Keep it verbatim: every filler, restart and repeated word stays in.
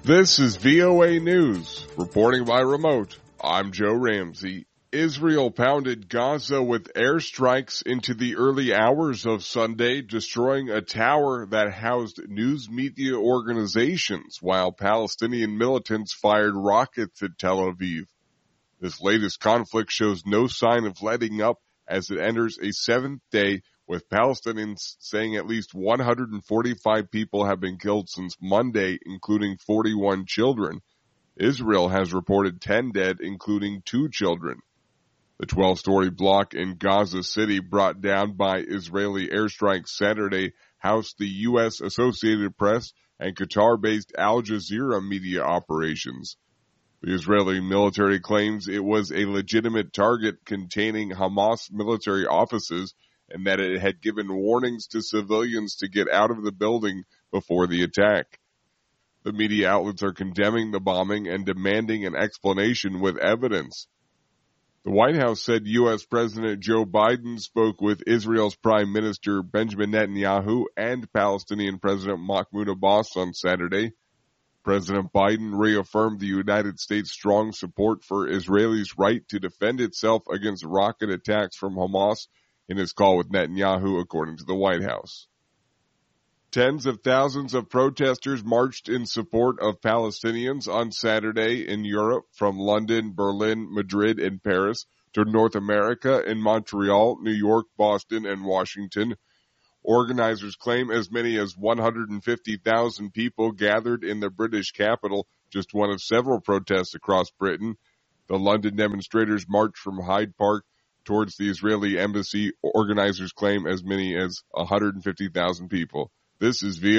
This is V O A News. Reporting by remote, I'm Joe Ramsey. Israel pounded Gaza with airstrikes into the early hours of Sunday, destroying a tower that housed news media organizations, while Palestinian militants fired rockets at Tel Aviv. This latest conflict shows no sign of letting up as it enters a seventh day, with Palestinians saying at least one hundred forty-five people have been killed since Monday, including forty-one children. Israel has reported ten dead, including two children. The twelve-story block in Gaza City, brought down by Israeli airstrikes Saturday, housed the U S Associated Press and Qatar-based Al Jazeera media operations. The Israeli military claims it was a legitimate target containing Hamas military offices, and that it had given warnings to civilians to get out of the building before the attack. The media outlets are condemning the bombing and demanding an explanation with evidence. The White House said U S President Joe Biden spoke with Israel's Prime Minister Benjamin Netanyahu and Palestinian President Mahmoud Abbas on Saturday. President Biden reaffirmed the United States' strong support for Israelis' right to defend itself against rocket attacks from Hamas in his call with Netanyahu, according to the White House. Tens of thousands of protesters marched in support of Palestinians on Saturday in Europe, from London, Berlin, Madrid, and Paris to North America in Montreal, New York, Boston, and Washington. Organizers claim as many as one hundred fifty thousand people gathered in the British capital, just one of several protests across Britain. The London demonstrators marched from Hyde Park towards the Israeli embassy. Organizers claim as many as one hundred fifty thousand people. This is V